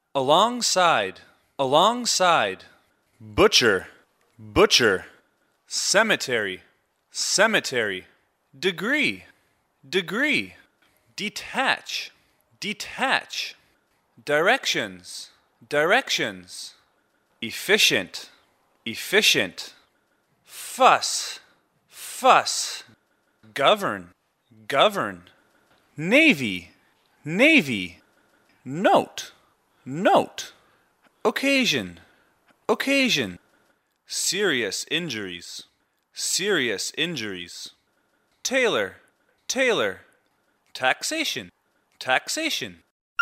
alongside, alongside, butcher, butcher, cemetery, cemetery, degree, degree, detach, detach, directions, directions, efficient, efficient, fuss, fuss, govern, govern, navy, navy, note, note, occasion, occasion, serious injuries, serious injuries, tailor, tailor, taxation, taxation,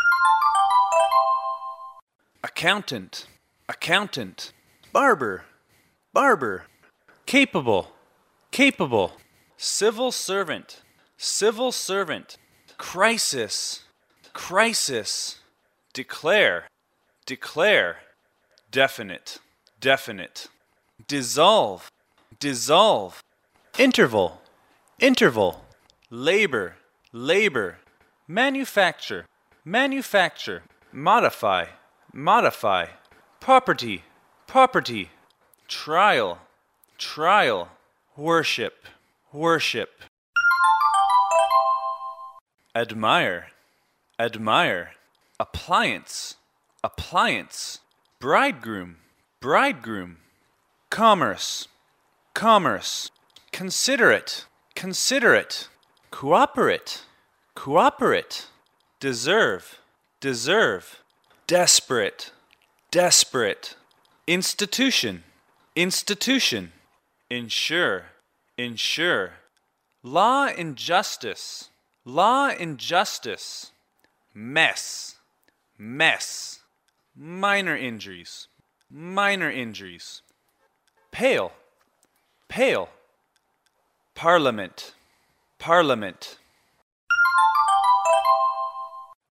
accountant, accountant, barber, barber, capable, capable, civil servant, civil servant, crisis, crisis, declare, declare, definite, definite, dissolve, dissolve, interval, interval, labor, labor, manufacture, manufacture, modify, modify, property, property, trial, trial, worship, worship, admire, admire, appliance, appliance, bridegroom, bridegroom, commerce, commerce, considerate, considerate, cooperate, cooperate, deserve, deserve, desperate, desperate, institution, institution, ensure, ensure, law and justice, law and justice, mess, mess, minor injuries, minor injuries, pale, pale, parliament, parliament,